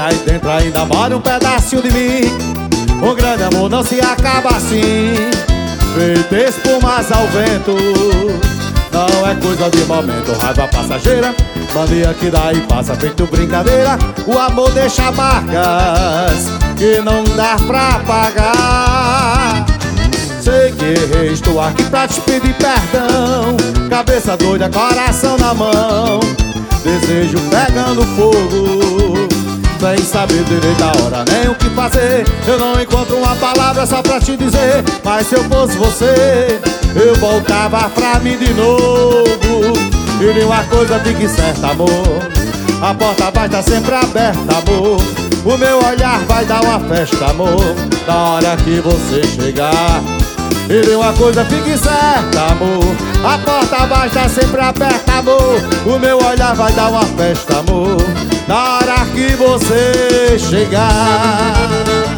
aí dentro ainda mora um pedacinho de mim. O grande amor não se acaba assim, feito espumas ao vento. Não é coisa de momento, raiva passageira, mania que daí passa feito brincadeira. O amor deixa marcas que não dá pra pagar. Sei que errei, estou aqui pra te pedir perdão. Cabeça doida, coração na mão, desejo pegando fogo, sem saber direito a hora nem o que fazer. Eu não encontro uma palavra só pra te dizer, mas se eu fosse você, eu voltava pra mim de novo. E de uma coisa fique certa, amor, a porta vai estar sempre aberta, amor. O meu olhar vai dar uma festa, amor, na hora que você chegar. E de uma coisa fique certa, amor, a porta vai estar sempre aberta, amor. O meu olhar vai dar uma festa, amor, na hora que você chegar.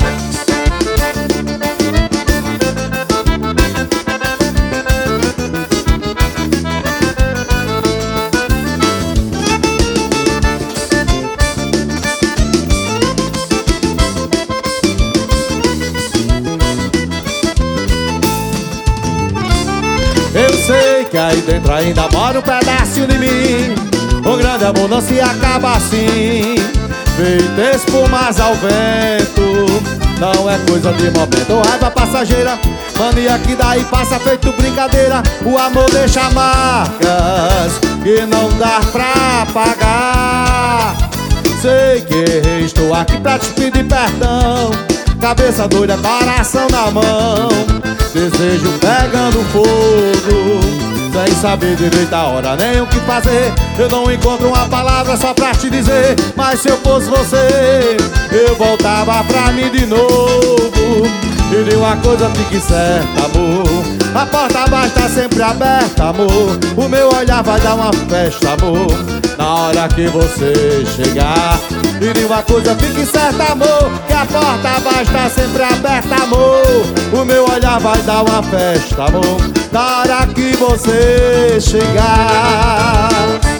Eu sei que aí dentro ainda mora um pedacinho de mim. O grande amor não se acaba assim, feito espumas ao vento. Não é coisa de momento, raiva passageira, mania que daí passa feito brincadeira. O amor deixa marcas que não dá pra pagar. Sei que errei, estou aqui pra te pedir perdão. Cabeça doida, coração na mão, desejo pegando fogo, sem saber direito a hora nem o que fazer. Eu não encontro uma palavra só pra te dizer, mas se eu fosse você, eu voltava pra mim de novo. E de uma coisa fique certa, amor, a porta vai estar sempre aberta, amor. O meu olhar vai dar uma festa, amor, na hora que você chegar. E de uma coisa fique certa, amor, que a porta vai estar sempre aberta, amor. O meu olhar vai dar uma festa, amor, na hora que você chegar.